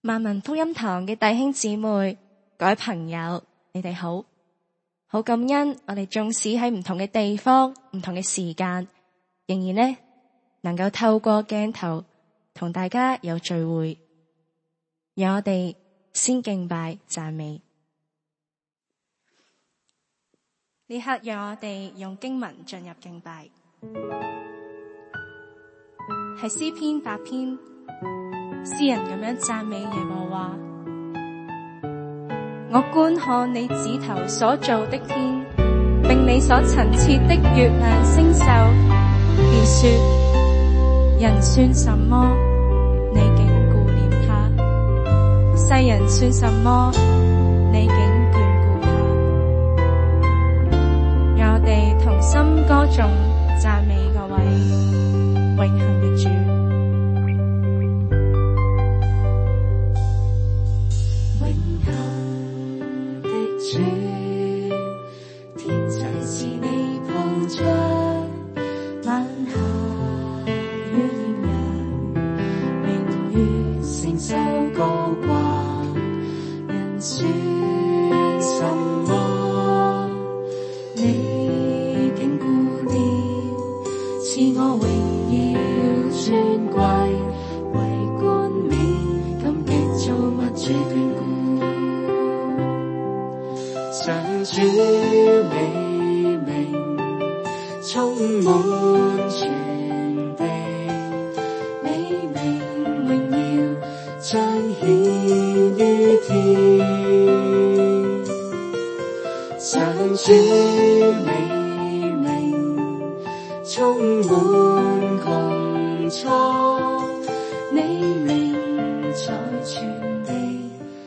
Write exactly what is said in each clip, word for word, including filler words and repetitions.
萬民福音堂嘅弟兄姊妹、各位朋友，你哋好，好感恩我哋縱使喺唔同嘅地方、唔同嘅時間，仍然呢能夠透過鏡頭同大家有聚會，讓我哋先敬拜讚美。呢刻讓我哋用經文進入敬拜，係詩篇八篇，詩人咁樣讚美耶和華。我觀看你指頭所造的天，並你所陳設的月亮星宿，便說：人算什麼，你竟顧念他；世人算什麼，你竟眷顧他。讓我哋同心歌頌讚美嗰位永恆嘅主。 主，天際是你鋪張，晚霞與豔陽，明月承受高掛。人算什麼，你竟顧念，賜我榮耀尊貴，為冠冕，感激造物主眷顧。上主美名充滿全地，美名榮耀彰顯於天。上主美名充滿穹蒼，美名在全地。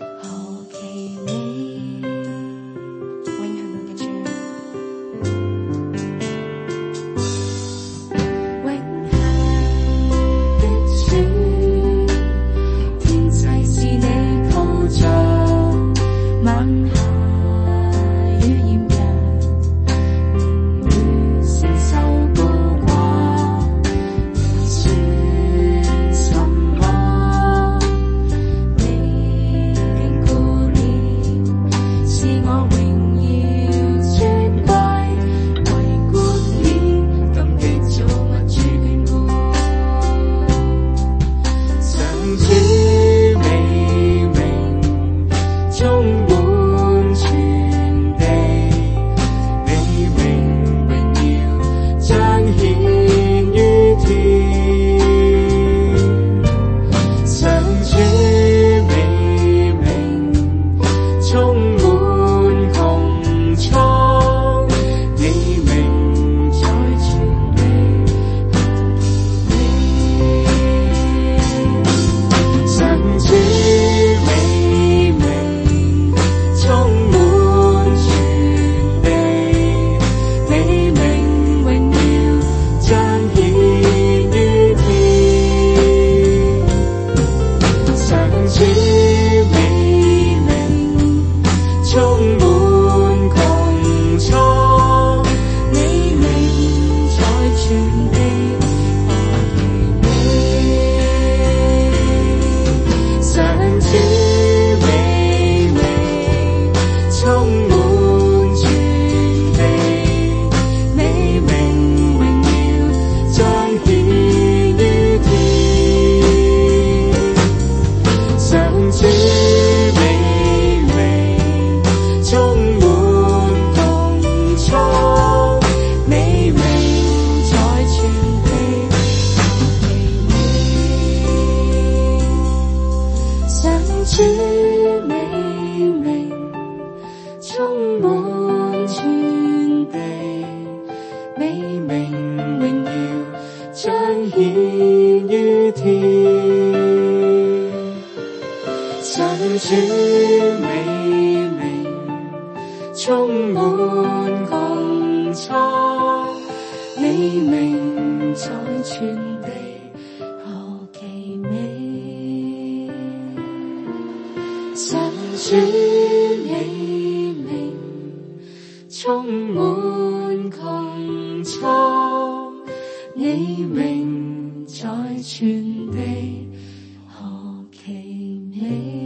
你名在全地，何其美。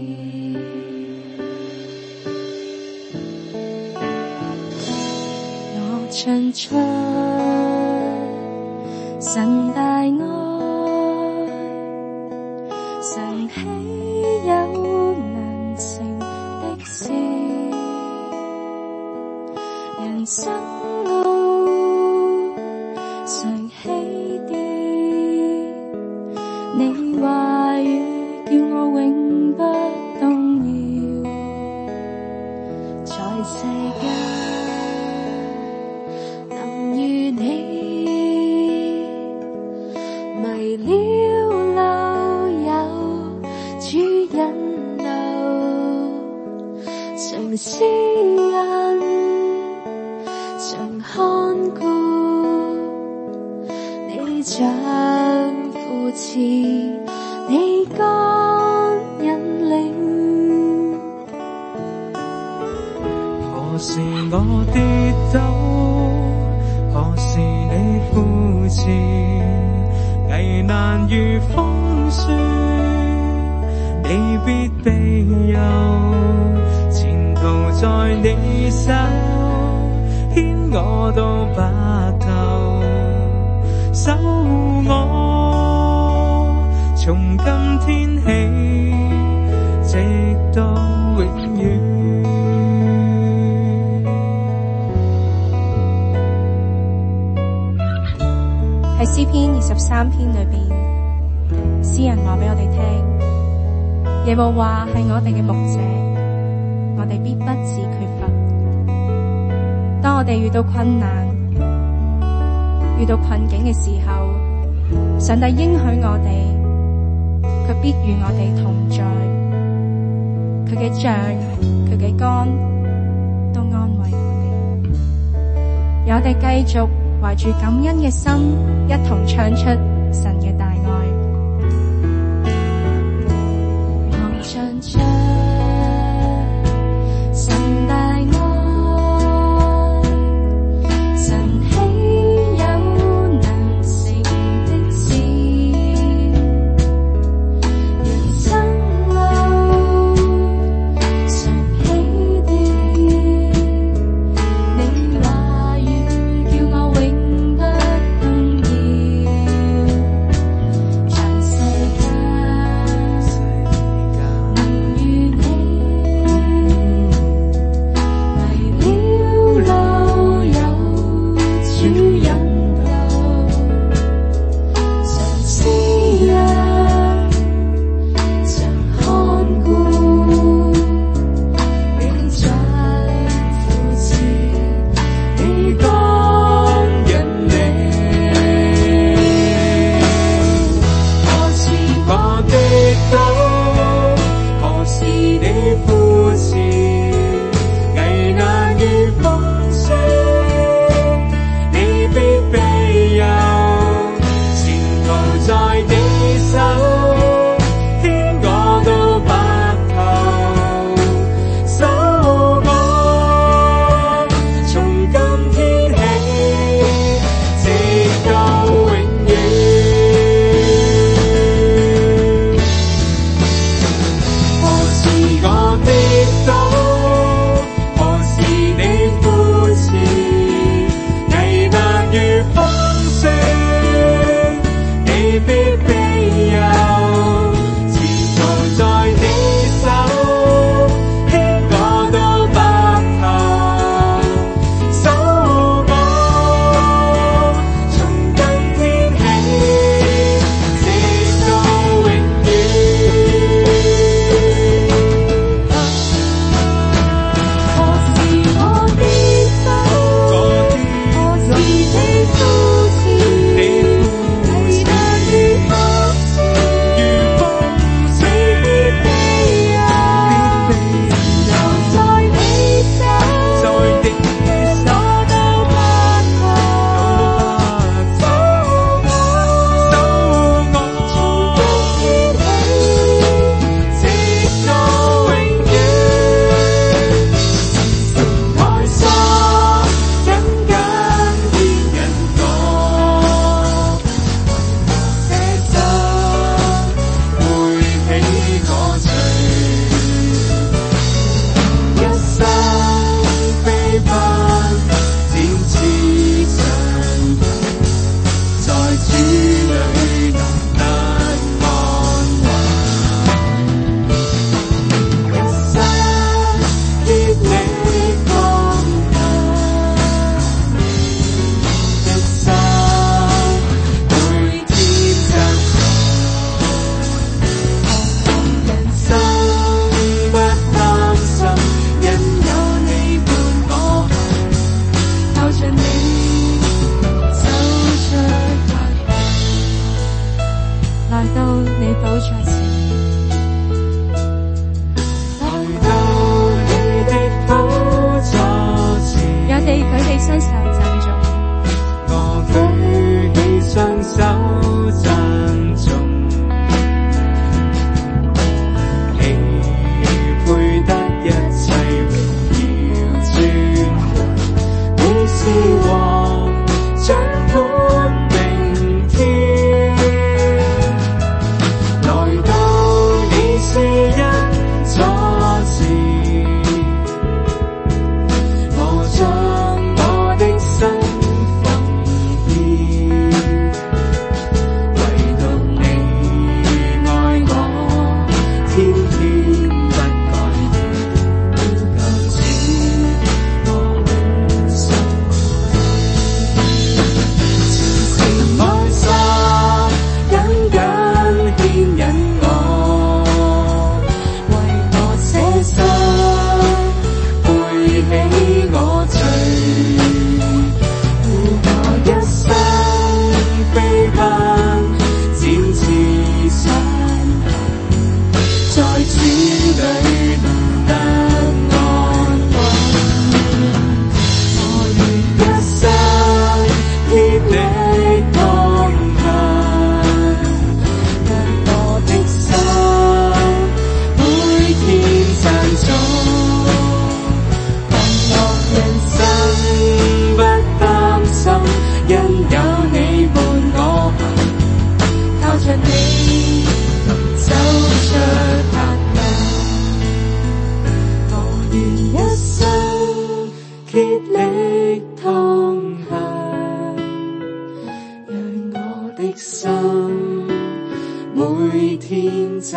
唱出神大愛，常稀有難成的事，人生路常起跌，你話語叫我永不動搖，在世間能與你迷了路，有主引導，常施恩，常看顧，你像扶持，你剛引領。 何時我跌倒，何時你扶持，危難如風雪，你必庇佑，前途在你手，牽我到白頭，守護我，從今天起，直到永遠。 喺詩篇二十三篇裏邊，詩人話俾我哋聽，耶和華係我哋嘅牧者，我哋必不致缺乏。當我哋遇到困難、遇到困境嘅時候，上帝應許我哋，佢必與我哋同在，佢嘅杖、佢嘅竿都安慰我哋，讓我哋繼續懷住感恩嘅心，一同唱出神嘅大愛。 我唱出神大愛，神稀有難成的事，人生路常起跌，你話語叫我永不動搖，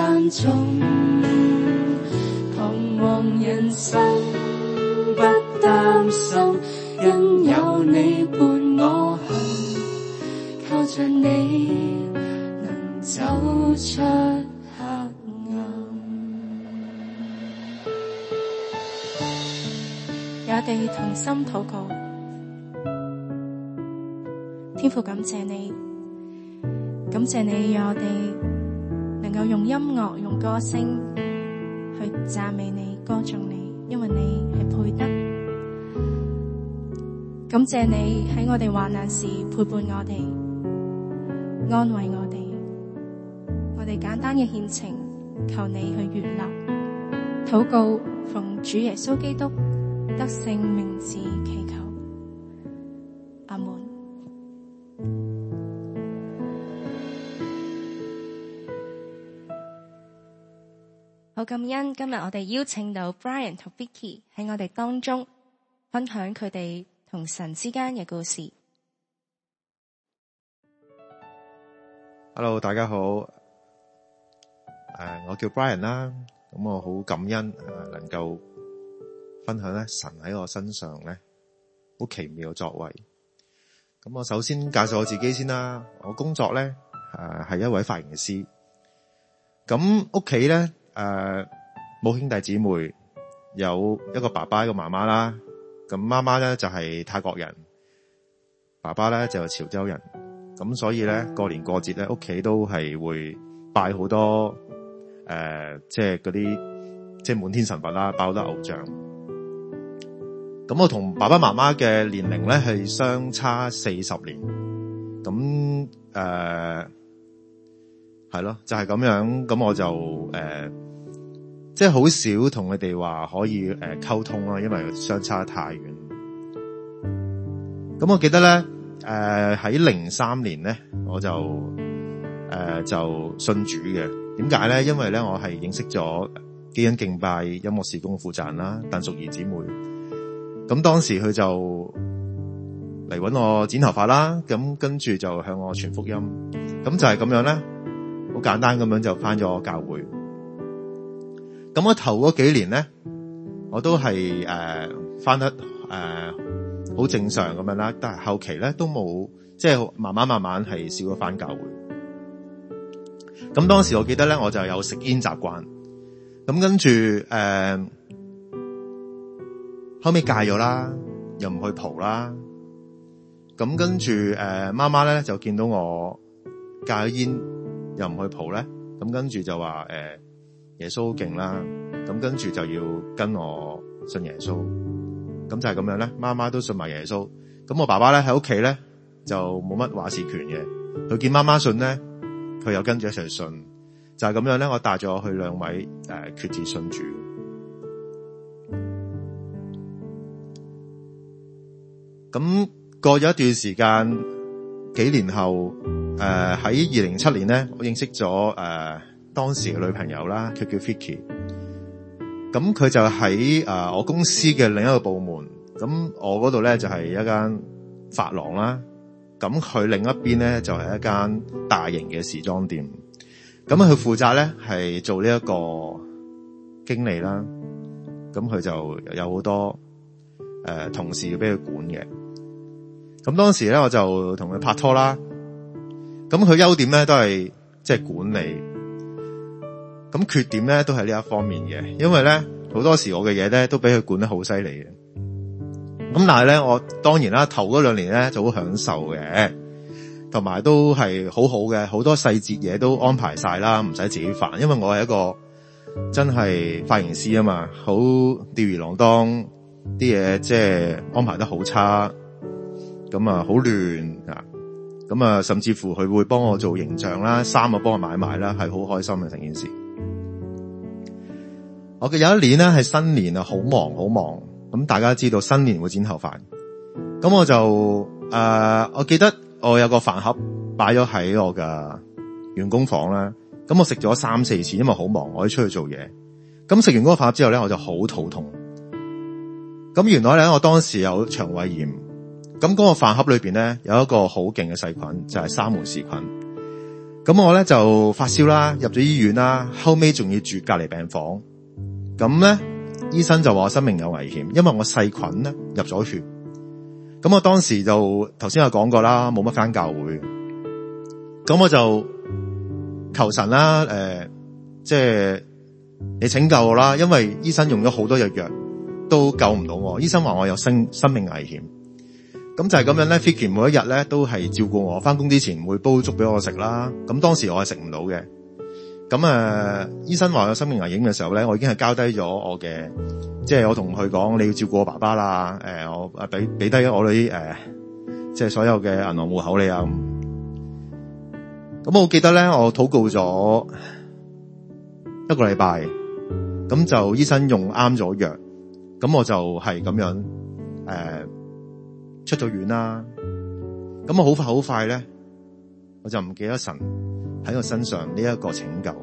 間中，彷徨人生不擔心，因有你伴我行，靠着你能走出黑暗。 讓我哋同心禱告。天父，感謝你，感謝你讓我哋能夠用音樂、用歌聲去讚美你、歌頌你，因為你係配得。感謝你喺我哋患難時陪伴我哋，安慰我哋。我哋簡單嘅獻情，求你去悅納。禱告奉主耶穌基督得勝名字祈求，阿門。好感恩，今日我哋邀請到 Brian 同 Vicky 喺我哋當中分享佢哋同神之間嘅故事。 Hello， 大家好，誒、呃，我叫 Brian 啦，咁我好感恩誒、呃，能夠分享咧神喺我身上咧好奇妙嘅作為。咁我首先介紹我自己先啦，我工作咧誒係一位髮型師，咁屋企咧。誒，冇、呃、兄弟姊妹，有一個爸爸一個媽媽啦。咁媽媽咧就係、是、泰國人，爸爸咧就係、是、潮州人。咁所以咧過年過節咧屋企都係會拜好多誒、呃，即係嗰啲即係滿天神佛啦，拜好多偶像。咁我同爸爸媽媽嘅年齡咧係相差四十年。咁誒係咯，就係、是、咁樣。咁我就誒。呃即係好少同佢哋話可以誒溝通啦，因為相差太遠。咁我記得咧，誒喺零三年咧，我就誒、呃、就信主嘅。點解咧？因為咧我係認識咗基恩敬拜音樂事工負責人啦，鄧淑儀姊妹。咁當時佢就嚟搵我剪頭髮啦，咁跟住就向我傳福音。咁就係咁樣咧，好簡單咁樣就返咗教會。咁我頭嗰幾年咧，我都係誒翻得誒好、呃、正常咁樣啦，但係後期咧都冇，即係慢慢慢慢係少咗翻教會。咁當時我記得咧，我就有食煙習慣，咁跟住誒、呃、後尾戒咗啦，又唔去蒲啦。咁跟住誒媽媽咧就見到我戒咗煙，又唔去蒲咧，咁跟住就話誒。呃耶穌好勁啦，咁跟住就要跟我信耶穌，咁就係咁樣咧。媽媽都信埋耶穌，咁我爸爸咧喺屋企咧就冇乜話事權嘅。佢見媽媽信咧，佢又跟住一齊信，就係咁樣咧。我帶咗佢兩位誒、呃、決志信主。咁過咗一段時間，幾年後誒喺二零七年咧，我認識咗誒。呃當時嘅女朋友啦，佢叫 Vicky， 咁佢就喺誒、呃、我公司嘅另一個部門，咁我嗰度咧就係、是、一間髮廊啦，咁佢另一邊咧就係、是、一間大型嘅時裝店，咁佢負責咧係做呢一個經理啦，咁佢就有好多誒、呃、同事要俾佢管嘅，咁當時咧我就同佢拍拖啦，咁佢優點咧都係即係管理。咁缺點咧都係呢一方面嘅，因為咧好多時我嘅嘢咧都俾佢管得好犀利嘅。咁但係咧我當然啦，頭嗰兩年咧就好享受嘅，同埋都係好好嘅，好多細節嘢都安排晒啦，唔使自己煩。因為我係一個真係髮型師啊嘛，好吊兒郎當，啲嘢即係安排得好差，咁啊好亂啊，咁啊甚至乎佢會幫我做形象啦，衫啊幫我買埋啦，係好開心嘅成件事。我嘅有一年咧係新年啊，好忙好忙。咁大家知道新年會剪頭髮，咁我就誒、呃，我記得我有個飯盒擺咗喺我嘅員工房啦。咁我食咗三四次，因為好忙，我要出去做嘢。咁食完嗰個飯盒之後咧，我就好肚痛。咁原來咧，我當時有腸胃炎。咁嗰個飯盒裏邊咧有一個好勁嘅細菌，就係、是、沙門氏菌。 咁我咧就發燒啦，入咗醫院啦，後尾仲要住隔離病房。咁咧醫生就話我生命有危險，因為我細菌咧入咗血。咁我當時就頭先有講過啦，冇乜返教會。咁我就求神啦，誒、呃，即係你拯救我啦，因為醫生用咗好多藥藥都救唔到我。醫生話我有生生命危險。咁就係咁樣咧 Vicky 每一日咧都係照顧我，翻工之前會煲粥俾我食啦。咁當時我係食唔到嘅。咁誒、呃，醫生話有生命危險嘅時候咧，我已經係交低咗我嘅，即係我同佢講你要照顧我爸爸啦。誒、呃，我誒俾俾低我啲誒，即係所有嘅銀行戶口你啊。咁我記得咧，我禱告咗一個禮拜，咁就醫生用啱咗藥，咁我就係咁樣誒、呃、出咗院啦。咁我好快好快咧，我就唔記得神喺我身上呢一個拯救。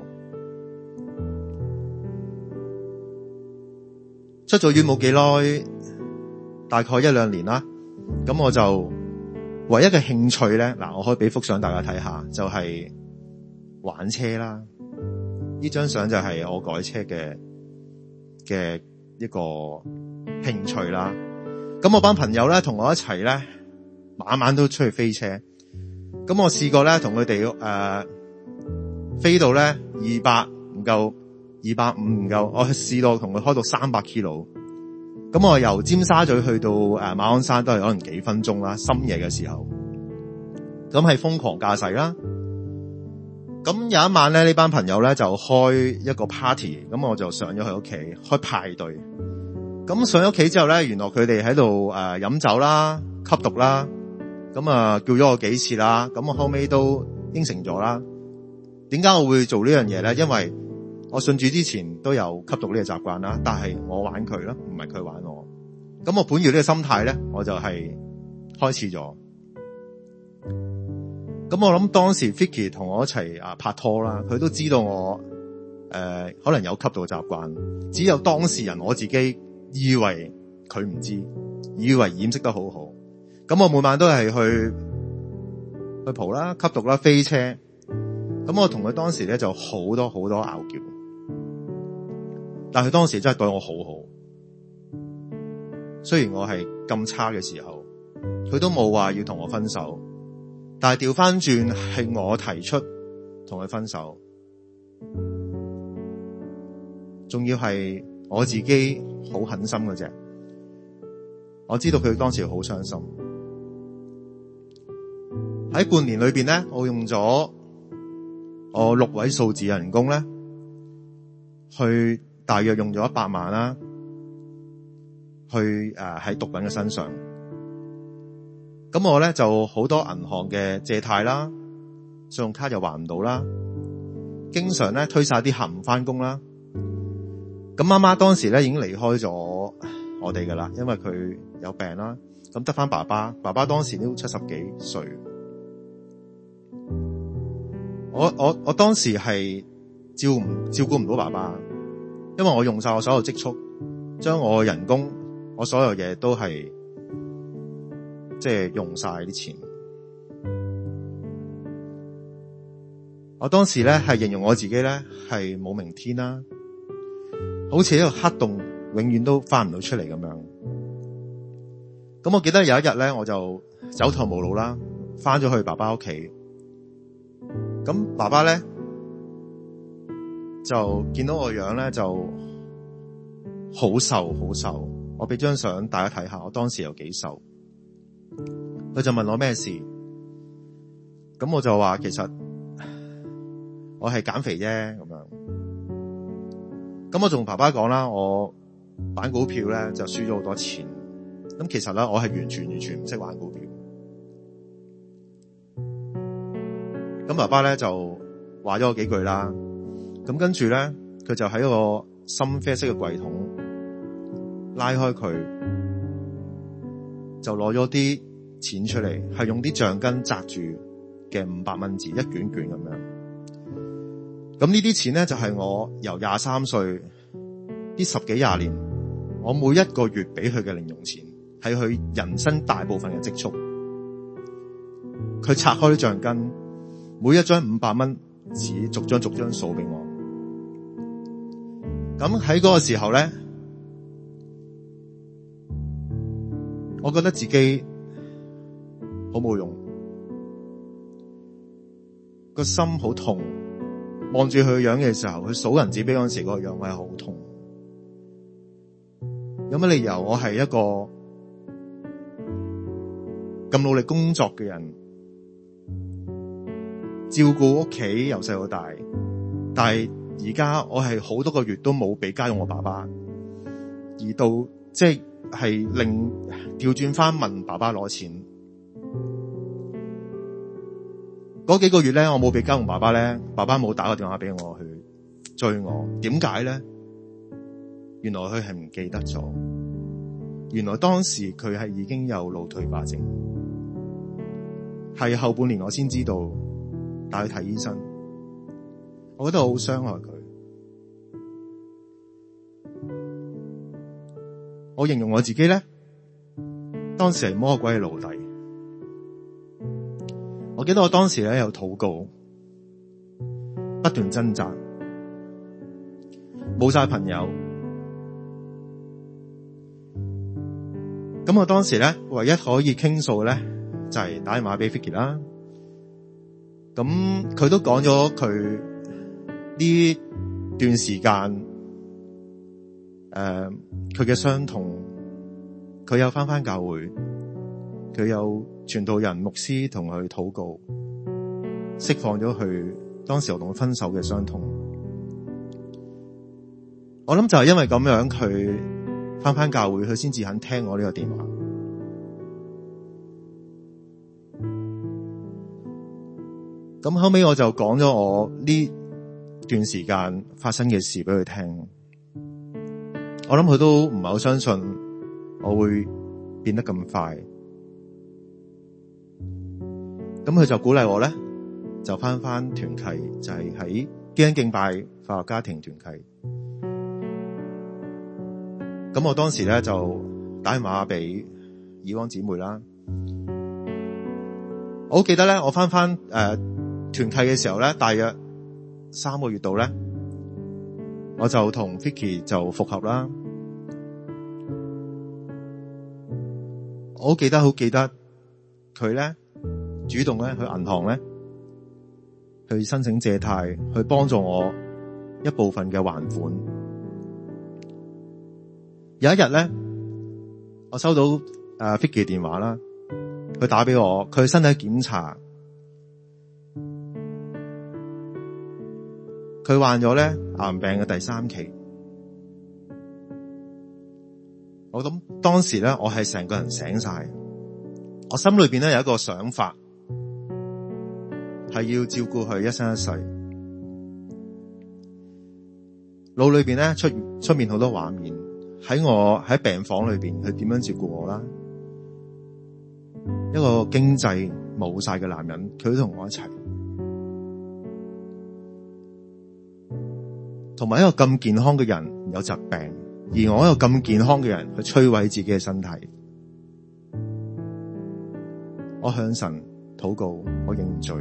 出咗院冇幾耐，大概一兩年啦。咁我就唯一嘅興趣咧，嗱，我可以俾幅相大家睇下，就係玩車啦。呢張相就係我改車嘅嘅一個興趣啦。咁我班朋友咧同我一齊咧，晚晚都出去飛車。咁我試過咧同佢哋誒飛到咧二百唔夠，二百五唔夠，我試到同佢開到三百 kilo。咁我由尖沙咀去到誒馬鞍山都係可能幾分鐘啦，深夜嘅時候。咁係瘋狂駕駛啦。咁有一晚咧，呢班朋友咧就開一個 party，咁我就上咗佢屋企開派對。咁上咗屋企之後咧，原來佢哋喺度誒飲酒啦、吸毒啦。咁啊叫咗我幾次啦，咁我後尾都應承咗啦。點解我會做呢樣嘢咧？因為我信主之前都有吸毒呢個習慣啦，但係我玩佢啦，唔係佢玩我。咁我本住呢個心態咧，我就係開始咗。咁我諗當時 Vicky 同我一齊啊拍拖啦，佢都知道我誒、呃、可能有吸毒嘅習慣，只有當事人我自己以為佢唔知，以為掩飾得好好。咁我每晚都係去去蒲啦、吸毒啦、飛車。咁我同佢當時咧就好多好多拗撬，但係佢當時真係對我好好。雖然我係咁差嘅時候，佢都冇話要同我分手。但係調翻轉係我提出同佢分手，仲要係我自己好狠心嘅啫。我知道佢當時好傷心。喺半年裏邊咧，我用咗我六位數字人工咧，去大約用咗一百萬啦，去誒喺毒品嘅身上。咁我咧就好多銀行嘅借貸啦，信用卡又還唔到啦，經常咧推晒啲客唔翻工啦。咁媽媽當時咧已經離開咗我哋噶啦，因為佢有病啦。咁得翻爸爸，爸爸當時都七十幾歲。我我我當時係照唔照顧唔到爸爸，因為我用晒我所有積蓄，將我嘅人工，我所有嘢都係。即係用晒啲錢，我當時咧係形容我自己咧係冇明天啦，好似一個黑洞，永遠都翻唔到出嚟咁樣。咁我記得有一日咧，我就走投無路啦，翻咗去爸爸屋企。咁爸爸咧就見到我樣咧就好瘦好瘦，我俾張相大家睇下，我當時有幾瘦。佢就問我咩事，咁我就話其實我係減肥啫咁樣。咁我同爸爸講啦，我玩股票咧就輸咗好多錢。咁其實咧我係完全完全唔識玩股票。咁爸爸咧就話咗我幾句啦。咁跟住咧佢就喺一個深啡色嘅櫃桶拉開佢，就攞咗啲錢出嚟，係用啲橡筋紮住嘅五百蚊紙，一卷卷咁樣。咁呢啲錢咧就係我由廿三歲呢十幾廿年，我每一個月俾佢嘅零用錢，係佢人生大部分嘅積蓄。佢拆開啲橡筋， 每一張五百蚊紙逐張逐張數俾我。咁喺嗰個時候咧，我覺得自己好冇用，個心好痛。望住佢個樣嘅時候，佢數銀紙俾嗰陣時個樣我係好痛。有乜理由我係一個咁努力工作嘅人，照顧屋企由細到大，但係而家我係好多個月都冇俾家用我爸爸，而到即係係令調轉翻問爸爸攞錢。嗰幾個月咧，我冇俾家用爸爸咧，爸爸冇打個電話俾我去追我。點解咧？原來佢係唔記得咗，原來當時佢係已經有腦退化症，係後半年我先知道，帶佢睇醫生。我覺得好傷害佢。我形容我自己咧，當時係魔鬼嘅奴隸。我記得我當時咧有禱告，不斷掙扎，冇晒朋友。咁我當時咧唯一可以傾訴嘅咧就係、是、打電話俾 Vicky 啦。咁佢都講咗佢呢段時間，誒佢嘅傷痛，佢有返返教會，佢有傳道人牧師同佢禱告，釋放咗佢當時我同佢分手嘅傷痛。我諗就係因為咁樣，佢返返教會，佢先至肯聽我呢個電話。咁後尾我就講咗我呢段時間發生嘅事俾佢聽。我諗佢都唔係好相信我會變得咁快。咁佢就鼓勵我咧，就翻翻團契，就係喺基恩敬拜快樂家庭團契。咁我當時咧就打電話俾以往姊妹啦。我好記得咧，我翻翻誒團契嘅時候咧，大約三個月度咧，我就同 Vicky 就復合啦。我好記得，好記得佢咧。主動咧去銀行咧去申請借貸，去幫助我一部分嘅還款。有一日咧，我收到誒 Vicky 嘅電話啦，佢打俾我，佢身體檢查，佢患咗咧癌病嘅第三期。我諗當時咧，我係成個人醒晒，我心裏邊咧有一個想法。係要照顧佢一生一世，腦裏邊咧出出面好多畫面，喺我喺病房裏邊，佢點樣照顧我啦？一個經濟冇晒嘅男人，佢都同我一齊，同埋一個咁健康嘅人有疾病，而我一個咁健康嘅人去摧毀自己嘅身體。我向神禱告，我認罪。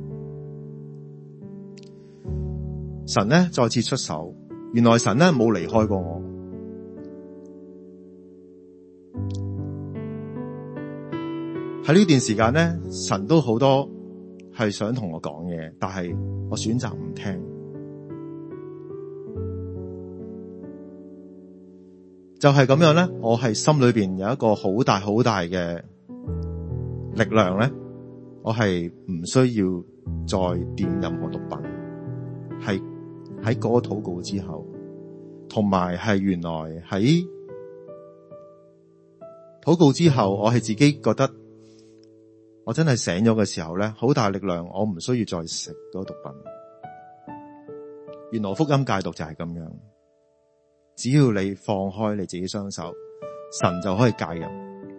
神咧再次出手，原來神咧冇離開過我。喺呢段時間咧，神都好多係想同我講嘢，但係我選擇唔聽。就係咁樣咧，我係心裏邊有一個好大好大嘅力量咧，我係唔需要再掂任何毒品，係。喺嗰個禱告之後，同埋係原來喺禱告之後，我係自己覺得我真係醒咗嘅時候咧，好大力量，我唔需要再食嗰個毒品。原來福音戒毒就係咁樣，只要你放開你自己雙手，神就可以介入。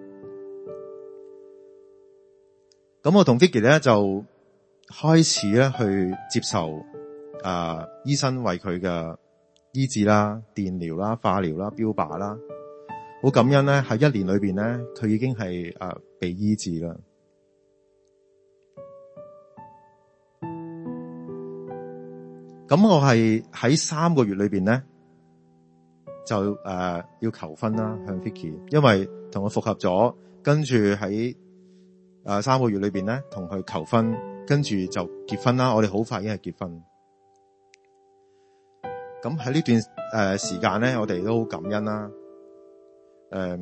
咁我同 Vicky 咧就開始咧去接受。誒、呃，醫生為佢嘅醫治啦、電療啦、化療啦、標靶啦，好感恩咧，喺一年裏邊咧，佢已經係誒、呃、被醫治啦。 咁我係喺三個月裏邊咧，就誒、呃、要求婚啦，向 Vicky， 因為同佢復合咗，跟住喺誒三個月裏邊咧，同佢求婚，跟住就結婚啦。我哋好快已經係結婚。咁喺呢段誒、呃、時間咧，我哋都好感恩啦。誒、呃，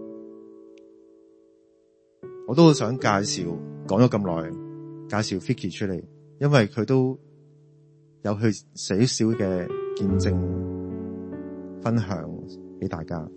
我都好想介紹，講咗咁耐，介紹 Vicky 出嚟，因為佢都有佢少少嘅見證分享俾大家。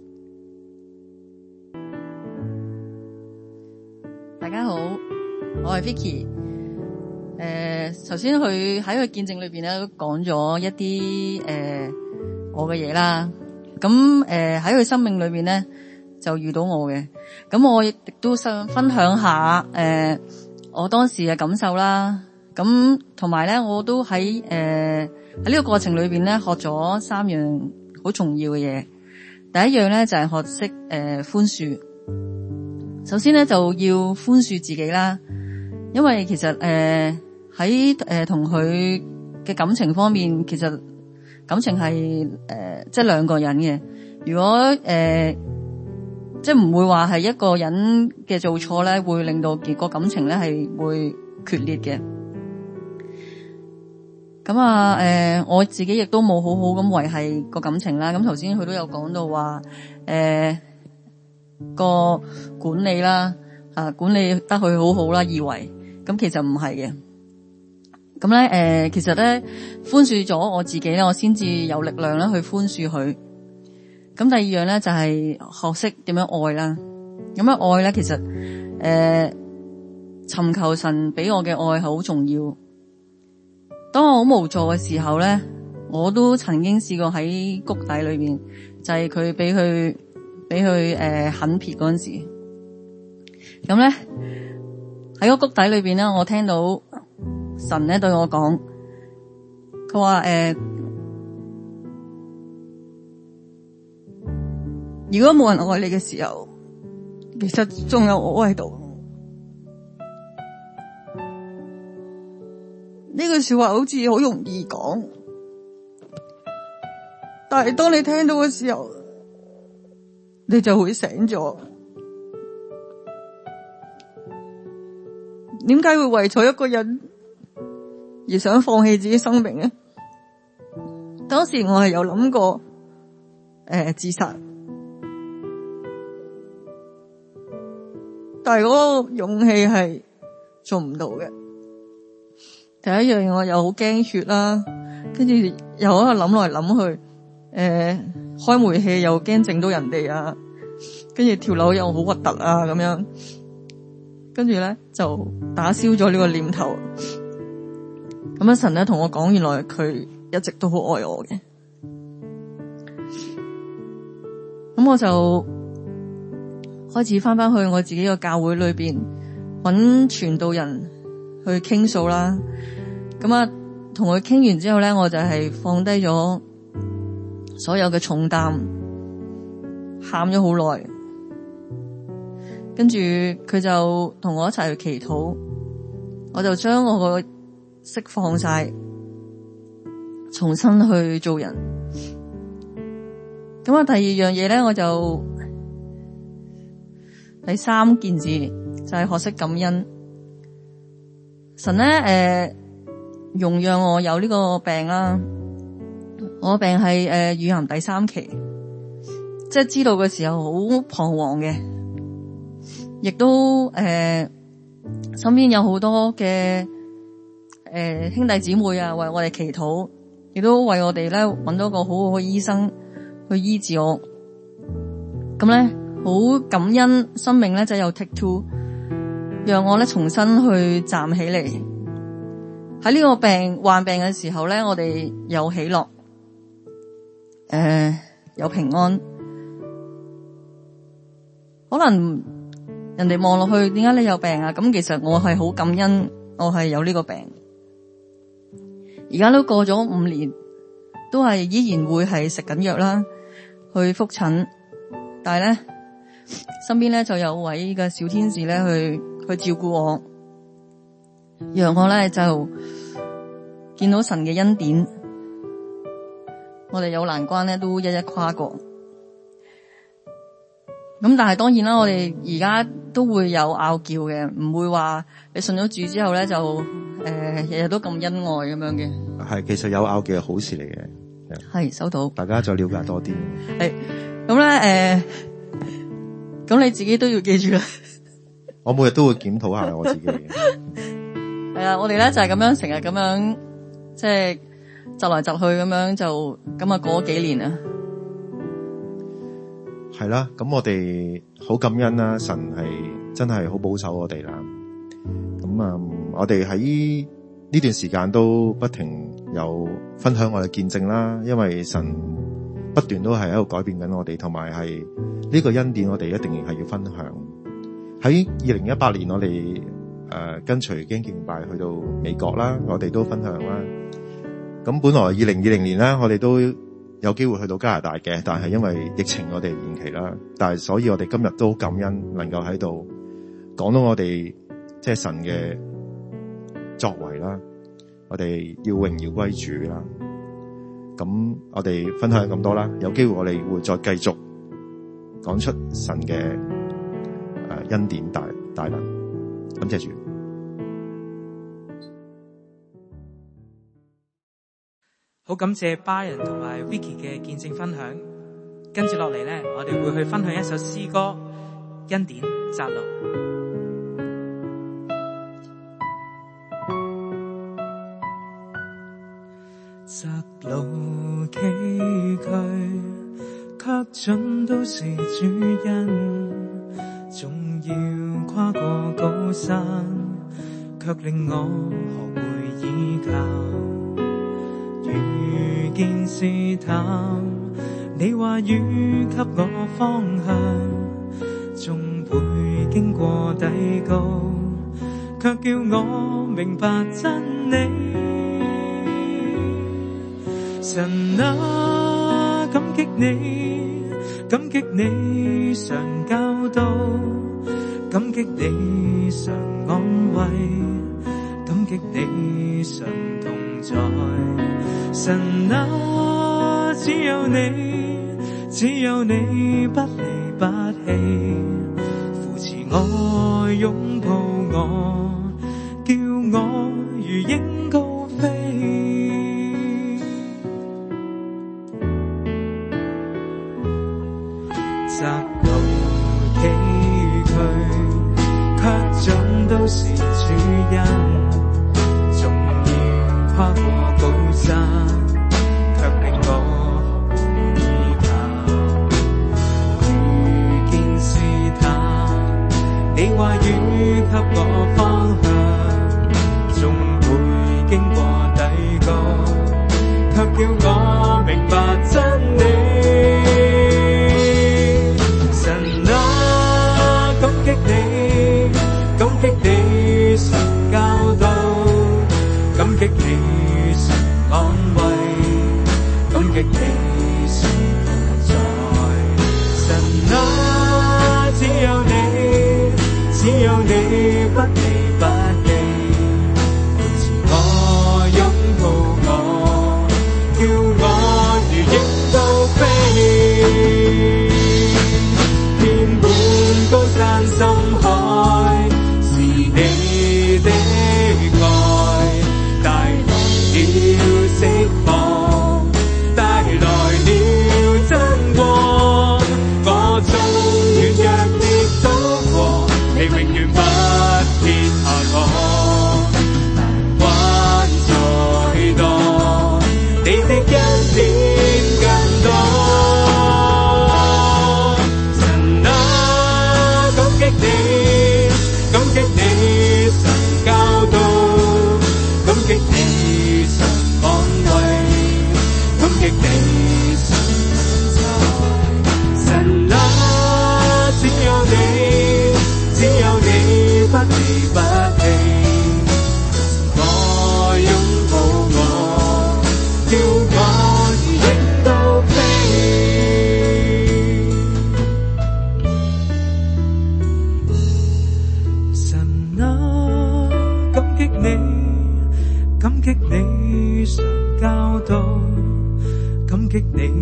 大家好，我係 Vicky。誒、呃，首先佢喺佢見證裏邊咧，都講咗一啲誒、呃、我嘅嘢啦。咁誒喺佢生命裏邊咧，就遇到我嘅。咁我亦都想分享下誒、呃、我當時嘅感受啦。咁同埋咧，我都喺誒喺呢個過程裏邊咧，學咗三樣好重要嘅嘢。第一樣咧就係、是、學識誒、呃、寬恕。首先咧就要寬恕自己啦，因為其實誒喺誒同佢嘅感情方面，其實感情係誒即係兩個人嘅。如果誒即係唔會話係一個人嘅做錯咧，會令到結果感情咧係會決裂嘅。咁啊，誒、呃，我自己亦都冇好好咁維繫個感情啦。咁頭先佢都有講到話，誒、呃，個管理啦，啊，管理得佢好好啦，以為，咁其實唔係嘅。咁咧，誒、呃，其實咧，寬恕咗我自己咧，我先至有力量咧去寬恕佢。咁第二樣咧就係、是、學識點樣愛啦。咁樣愛咧，其實，誒、呃，尋求神俾我嘅愛係好重要。當我好無助嘅時候咧，我都曾經試過喺谷底裏邊，就係佢俾佢俾佢誒狠撇嗰陣時，咁咧喺個谷底裏邊咧，我聽到神咧對我講，佢話誒，如果冇人愛你嘅時候，其實仲有我喺度。呢句說話好似好容易講，但係當你聽到嘅時候，你就會醒咗。點解會為咗一個人而想放棄自己生命呢？當時我係有諗過，誒、呃、自殺，但係嗰個勇氣係做唔到嘅。第一樣我又好驚血啦，跟住又喺度諗來諗去，誒、呃、開煤氣又驚整到人哋啊，跟住跳樓又好核突啊咁樣，跟住咧就打消咗呢個念頭。咁樣神咧同我講，原來佢一直都好愛我嘅。咁我就開始翻翻去我自己個教會裏邊揾傳道人去傾訴啦。咁啊，同佢傾完之後咧，我就係放低咗所有嘅重擔，喊咗好耐。跟住佢就同我一齊去祈禱，我就將我個釋放晒，重新去做人。咁啊，第二樣嘢咧，我就第三件事就係學識感恩。神咧，誒、呃。容讓我有呢個病啦，我個病係誒乳癌第三期，即係知道嘅時候好彷徨嘅，亦都誒、呃、身邊有好多嘅誒、呃、兄弟姊妹啊為我哋祈禱，亦都為我哋咧揾到一個好好嘅醫生去醫治我。咁咧好感恩生命咧就有 take two， 讓我咧重新去站起嚟。喺呢個病患病嘅時候咧，我哋有喜樂，誒、呃，有平安。可能人哋望落去，點解你有病啊？咁其實我係好感恩，我係有呢個病。而家都過咗五年，都係依然會係食緊藥啦，去復診。但係咧，身邊咧就有位嘅小天使咧去去照顧我。讓我咧就見到神嘅恩典， 我哋有難關咧都一一跨過。咁但係當然啦，我哋而家都會有拗撬嘅，唔會話你信咗主之後咧就誒日日都咁恩愛咁樣嘅。 係，其實有拗撬係好事嚟嘅。 係收到， 大家再了解多啲。 係咁咧，誒，咁、呃、你自己都要記住啦。 我每日都會檢討下我自己嘅。 係啊，我哋咧就係咁樣成日咁樣，即係窒來窒去咁樣，就咁啊過咗幾年啊。 係啦，咁我哋好感恩啦，神係真係好保守我哋啦。咁啊，我哋喺呢段時間都不停有分享我哋見證啦，因為神不斷都係喺度改變緊我哋，同埋係呢個恩典我哋一定係要分享。喺二零一八年我哋誒、呃、跟隨經敬拜去到美國啦，我哋都分享啦。咁本來二零二零年咧，我哋都有機會去到加拿大嘅，但係因為疫情我哋延期啦。但係所以我哋今日都感恩能夠喺度講到我哋即係神嘅作為啦，我哋要榮耀歸主啦。咁我哋分享咁多啦，有機會我哋會再繼續講出神嘅誒、呃、恩典大大能。感謝主。 好感謝 Brian 同埋 Vicky 嘅見證分享。跟住落嚟咧，我哋會去分享一首詩歌《恩典窄路》。窄路崎嶇，卻盡都是主恩。縱要跨過高山，卻令我學會依靠。遇見試探，你話語給我方向，縱會經過低谷，卻叫我明白真理。神啊，感激你，感激你常教導，感激你常安慰，感激你常同在。神啊，只有你，只有你不離不棄，扶持我，擁抱我，叫我如鷹高飛。窄路崎嶇，卻盡都是主恩。縱要跨過高山，卻令我學會依靠。遇見試探，你話語給我方向，縱會經過低谷，卻叫我明白真理。感激你，感激你常教導，感激你常安慰，感激你常同在。神啊，只有你，只有你不離不棄，扶持我，擁抱我，叫我如鷹高飛。高山深海是你的愛，帶來了釋放，帶來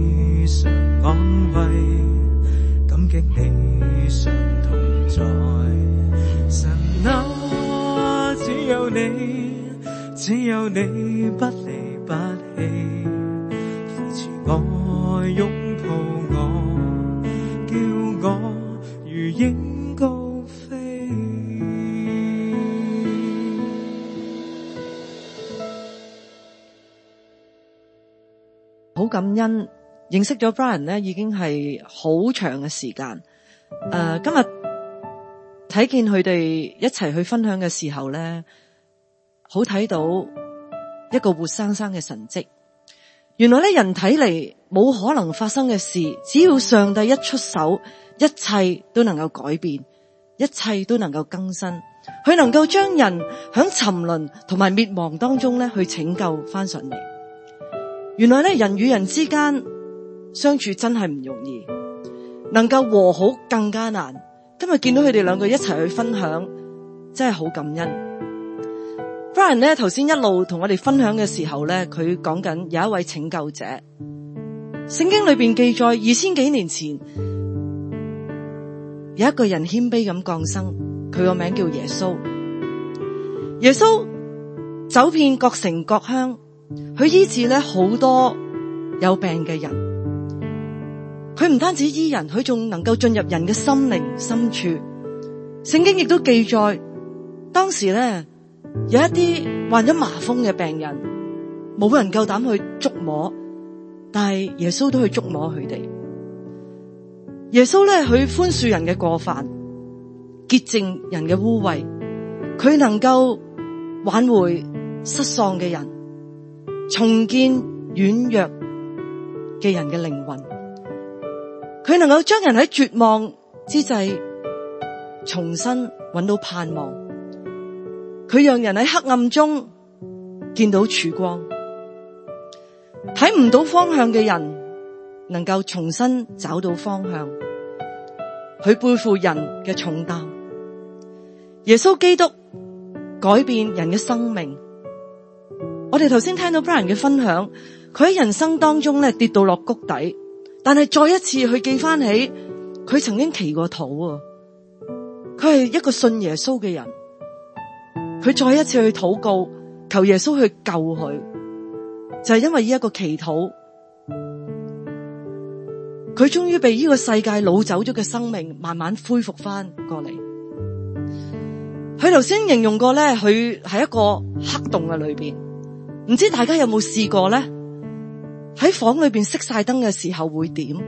你常安慰，感激你常同在。神啊，只有你，只有你不離不棄，扶持我，擁抱我，叫我如鷹高飛。 好感恩認識咗 Brian 咧，已經係好長嘅時間。誒、呃，今日睇見佢哋一齊去分享嘅時候咧，好睇到一個活生生嘅神蹟。原來咧，人睇嚟冇可能發生嘅事，只要上帝一出手，一切都能夠改變，一切都能夠更新。佢能夠將人響沉淪同埋滅亡當中咧，去拯救翻上嚟。原來咧，人與人之間相處真係唔容易，能夠和好更加難。今日見到佢哋兩個一齊去分享，真係好感恩。Brian 咧頭先一路同我哋分享嘅時候咧，佢講緊有一位拯救者。聖經裏邊記載，二千幾年前有一個人謙卑咁降生，佢個名叫耶穌。耶穌走遍各城各鄉，佢醫治咧好多有病嘅人。佢唔單止醫人，佢仲能夠進入人嘅心靈深處。聖經亦都記載，當時咧有一啲患咗麻風嘅病人，冇人夠膽去觸摸，但係耶穌都去觸摸佢哋。耶穌咧，佢寬恕人嘅過犯，潔淨人嘅污穢，佢能夠挽回失喪嘅人，重建軟弱嘅人嘅靈魂。佢能夠將人喺絕望之際重新揾到盼望。佢讓人喺黑暗中見到曙光，睇唔到方向嘅人能夠重新找到方向。佢背負人嘅重擔。耶穌基督改變人嘅生命。我哋頭先聽到 Brian 嘅分享，佢喺人生當中咧跌到落谷底，但係再一次去記翻起佢曾經祈過禱啊。佢係一個信耶穌嘅人，佢再一次去禱告，求耶穌去救佢，就係因為呢一個祈禱，佢終於被呢個世界擄走咗嘅生命慢慢恢復翻過嚟。佢頭先形容過咧，佢喺一個黑洞嘅裏邊，唔知大家有冇試過咧？喺房裏邊熄晒燈嘅時候會點？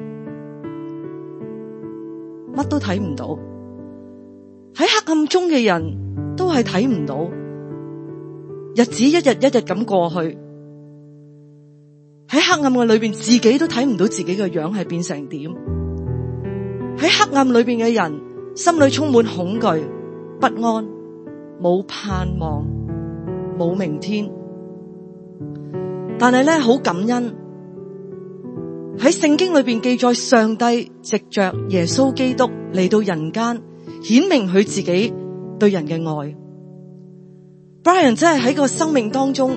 乜都睇唔到。喺黑暗中嘅人都係睇唔到，日子一日一日咁過去。喺黑暗嘅裏邊，自己都睇唔到自己嘅樣係變成點。喺黑暗裏邊嘅人，心裏充滿恐懼、不安，冇盼望，冇明天。但係咧，好感恩喺聖經裏邊記載，上帝藉着耶穌基督嚟到人間，顯明佢自己對人嘅愛。Brian 真係喺個生命當中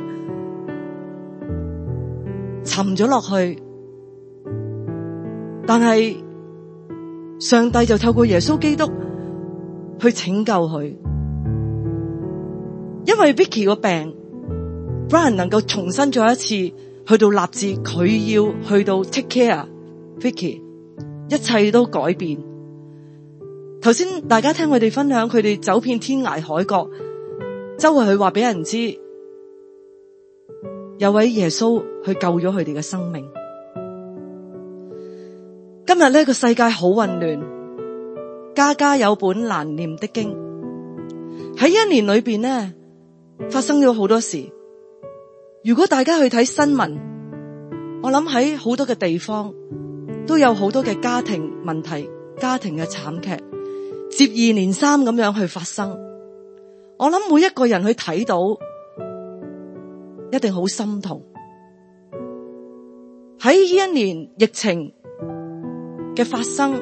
沉咗落去，但係上帝就透過耶穌基督去拯救佢。因為 Vicky 個病， Brian 能夠重新再一次去到立志，佢要去到 take care Vicky， 一切都改變。頭先大家聽佢哋分享，佢哋走遍天涯海角，周圍去話俾人知，有位耶穌去救咗佢哋嘅生命。今日呢個世界好混亂，家家有本難念的經。喺一年裏邊呢，發生咗好多事。如果大家去睇新聞，我諗喺好多嘅地方都有好多嘅家庭問題、家庭嘅慘劇接二連三咁樣去發生。我諗每一個人去睇到一定好心痛。喺呢一年疫情嘅發生，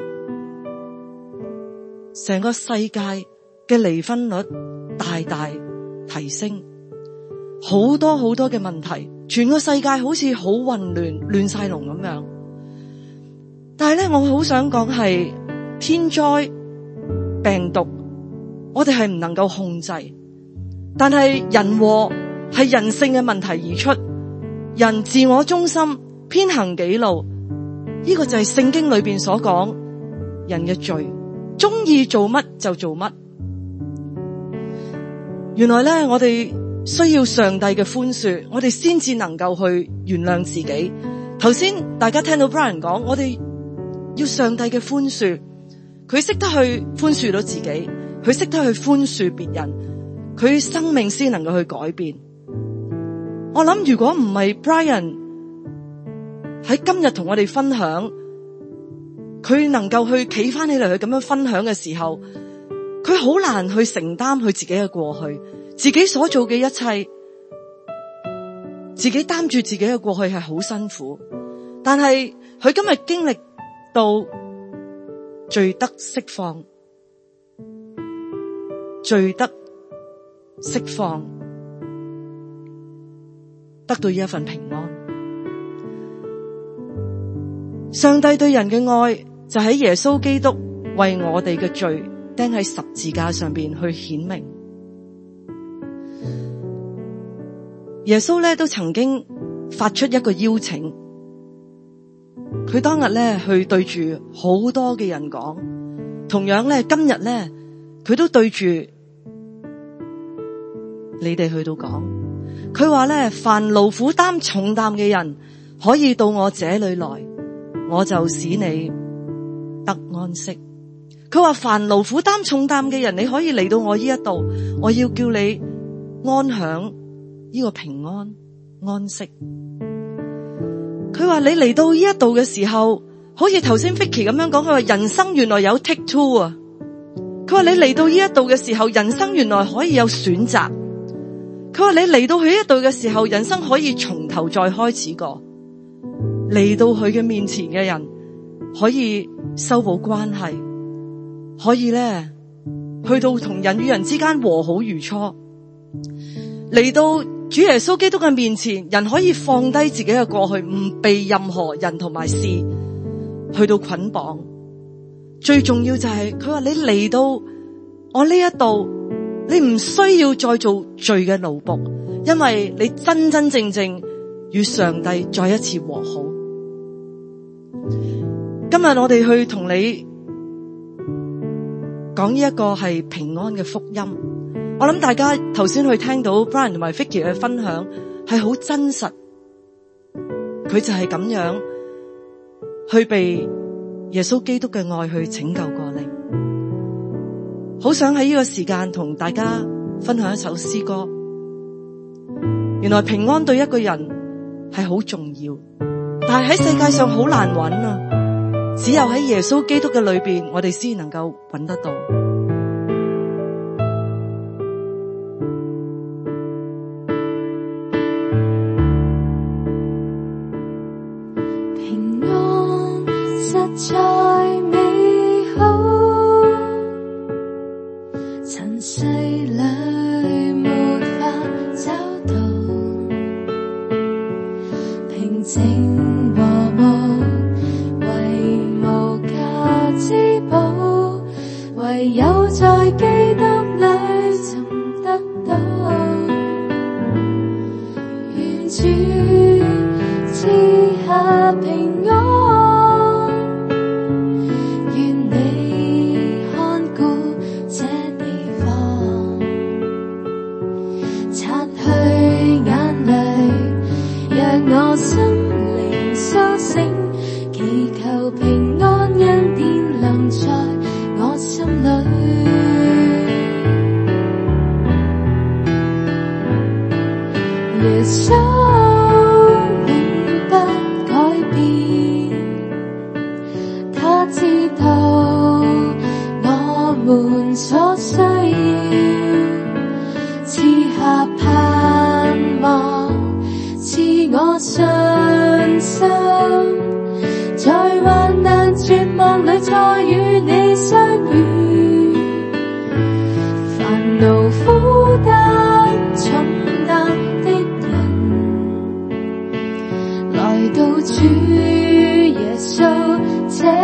成個世界嘅離婚率大大提升，好多好多嘅問題，全個世界好似好混亂，亂晒龍咁樣。 但係咧，我好想講係天災病毒，我哋係唔能夠控制，但係人禍係人性嘅問題而出，人自我中心，偏行己路，呢個就係聖經裏邊所講人嘅罪，中意做乜就做乜。原來咧，我哋需要上帝嘅寬恕，我哋先至能夠去原諒自己。頭先大家聽到 Brian 講，我哋要上帝嘅寬恕，佢識得去寬恕到自己，佢識得去寬恕別人，佢生命先能夠去改變。我諗如果唔係 Brian 喺今日同我哋分享，佢能夠去企翻起嚟去咁樣分享嘅時候，佢好難去承擔佢自己嘅過去，自己所做嘅一切，自己擔住自己嘅過去係好辛苦，但係佢今日經歷到罪得釋放，罪得釋放，得到一份平安。上帝對人嘅愛就喺耶穌基督為我哋嘅罪釘喺十字架上邊去顯明。耶穌咧都曾經發出一個邀請，佢當日咧去對住好多嘅人講，同樣咧今日咧佢都對住你哋去到講，佢話咧凡勞苦擔重擔嘅人可以到我這裏來，我就使你得安息。佢話凡勞苦擔重擔嘅人，你可以嚟到我呢一度，我要叫你安享呢個平安安息。佢話你嚟到呢一度嘅時候，好似頭先 Vicky 咁樣講，佢話人生原來有 take two 啊。佢話你嚟到呢一度嘅時候，人生原來可以有選擇。佢話你嚟到佢呢一度嘅時候，人生可以從頭再開始過。嚟到佢嘅面前嘅人可以修補關係，可以咧去到同人與人之間和好如初。嚟到主耶穌基督嘅面前，人可以放低自己嘅過去，唔被任何人同埋事去到捆綁。最重要就係佢話你嚟到我呢一度，你唔需要再做罪嘅奴僕，因為你真真正正與上帝再一次和好。今日我哋去同你講呢一個係平安嘅福音。我諗大家頭先去聽到 Brian 同埋 Vicky 嘅分享係好真實，佢就係咁樣去被耶穌基督嘅愛去拯救過你。好想喺呢個時間同大家分享一首詩歌。原來平安對一個人係好重要，但係喺世界上好難揾啊！只有喺耶穌基督嘅裏邊，我哋先能夠揾得到。 平安實在美好，塵世裏沒法找到平靜和睦。唯有在基督裏尋得到，願主賜下平安，願你看顧這地方，擦去眼淚，讓我心靈甦醒，祈求平安恩典臨在我心裏。耶穌永不改變，他知道我們所需要，賜下盼望，賜我信心，在患難絕望裏再與你相遇，煩惱負擔重擔的人，來到主耶穌這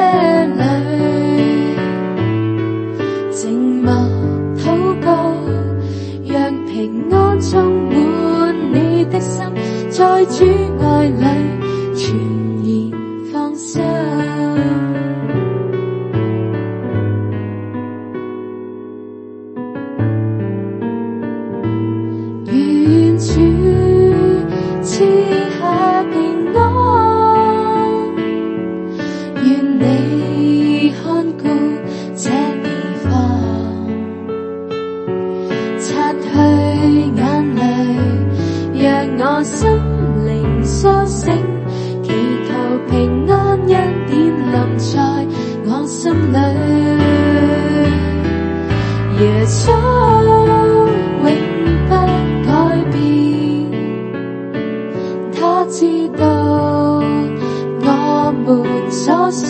所需，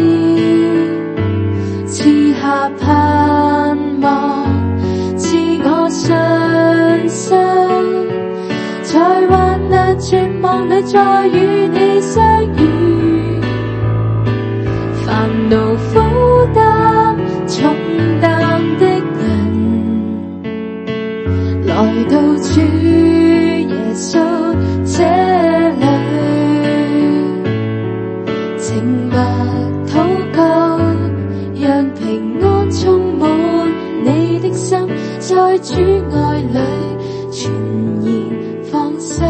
賜下盼望，賜我信心，在患難絕望裏再與你相遇，煩惱負擔重擔的人，來到主耶穌這裏，靜默禱告，讓平安充滿你的心，在主愛裏全然放心。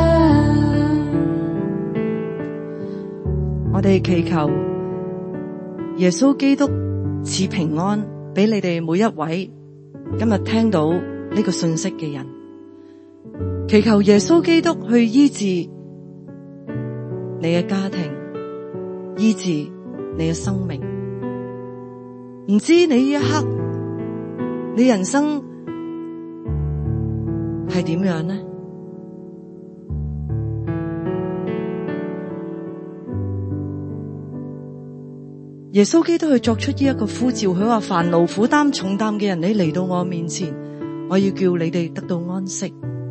我哋祈求耶穌基督賜平安俾你哋每一位今日聽到呢個信息嘅人，祈求耶穌基督去醫治你嘅家庭，醫治你嘅生命。唔知你呢一刻你人生係點樣呢？耶穌基督去作出呢一個呼召，佢話煩惱負擔重擔嘅人，你嚟到我面前，我要叫你哋得到安息。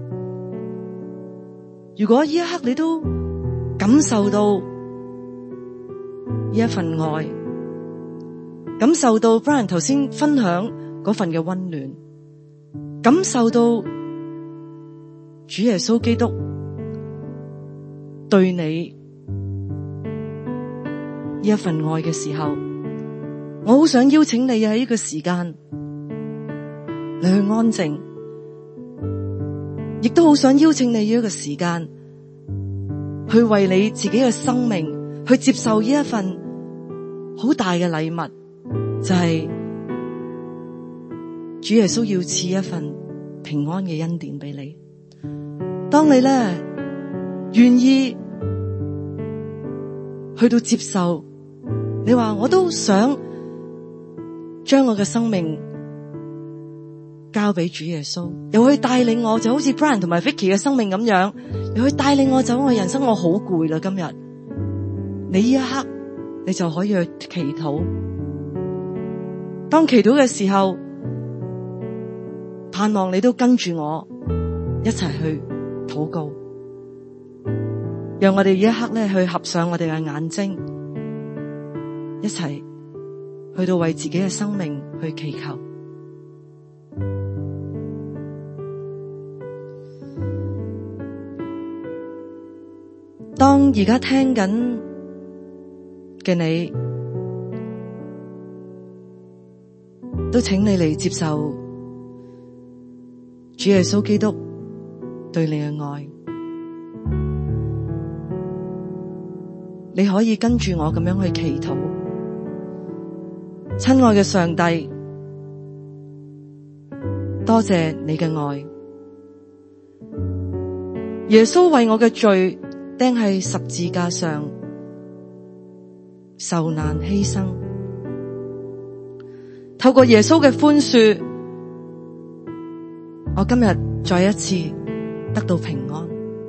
如果呢一刻你都感受到呢一份愛，感受到 Brian 頭先分享嗰份嘅溫暖，感受到主耶穌基督對你呢一份愛嘅時候，我好想邀請你喺呢個時間你去安靜，亦都好想邀請你呢一個時間去為你自己嘅生命去接受呢一份好大嘅禮物，就係主耶穌要賜一份平安嘅恩典俾你。當你咧願意去到接受，你話我都想將我嘅生命交俾主耶穌，又去帶領我，就好似 Brian 同埋 Vicky 嘅生命咁樣，又去帶領我走我人生。我好攰啦，今日你呢一刻你就可以去祈禱。當祈禱嘅時候，盼望你都跟住我一齊去禱告，讓我哋呢一刻咧去合上我哋嘅眼睛，一齊去到為自己嘅生命去祈求。當而家聽緊嘅你，都請你嚟接受主耶穌基督對你嘅愛。你可以跟住我咁樣去祈禱。親愛嘅上帝，多謝你嘅愛。耶穌為我嘅罪釘喺十字架上受難犧牲，透過耶穌嘅寬恕，我今日再一次得到平安。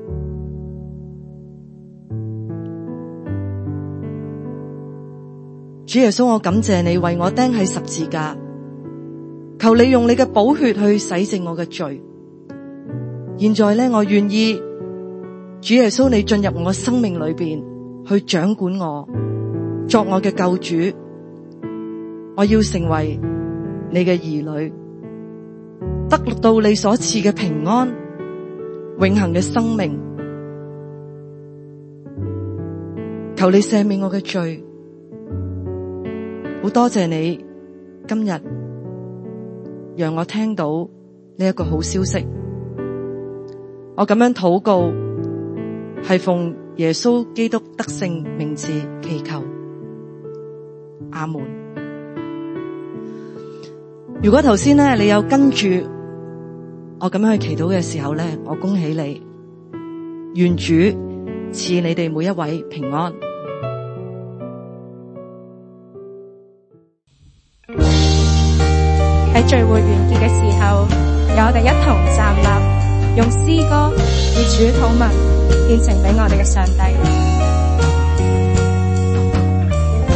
主耶穌，我感謝你為我釘喺十字架，求你用你嘅寶血去洗淨我嘅罪。現在呢，我願意主耶穌你進入我生命裏邊去掌管我，作我嘅救主。我要成為你嘅兒女，得到你所賜嘅平安，永恆嘅生命。求你赦免我嘅罪。好多謝你今日讓我聽到呢一個好消息。我咁樣禱告係奉耶穌基督得勝名字祈求，阿門。如果頭先咧你有跟住我咁樣去祈禱嘅時候咧，我恭喜你，願主賜你哋每一位平安。 喺聚會完結嘅時候，由我哋一同站立，用詩歌以主禱文獻呈俾我哋嘅上帝。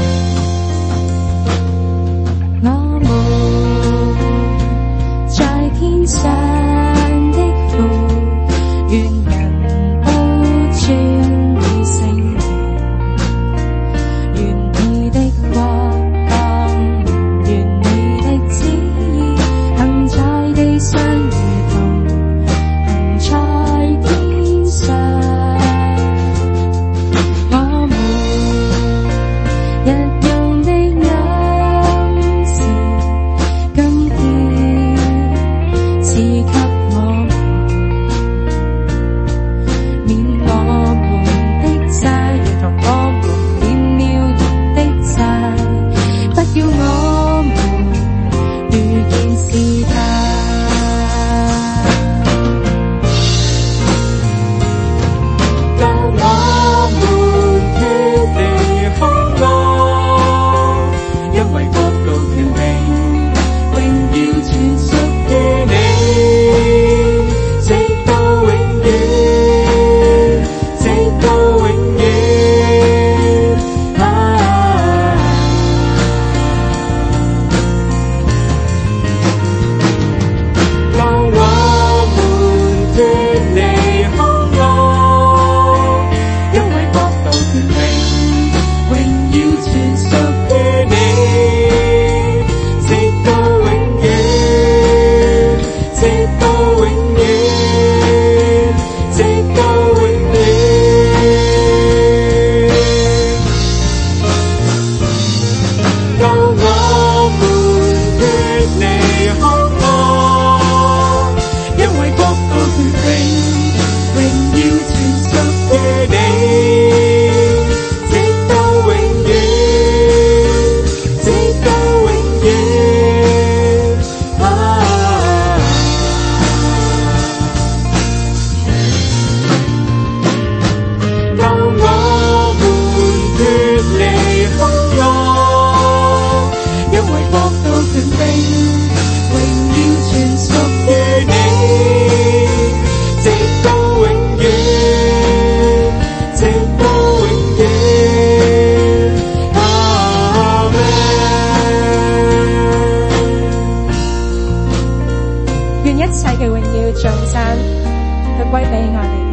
歸俾我哋。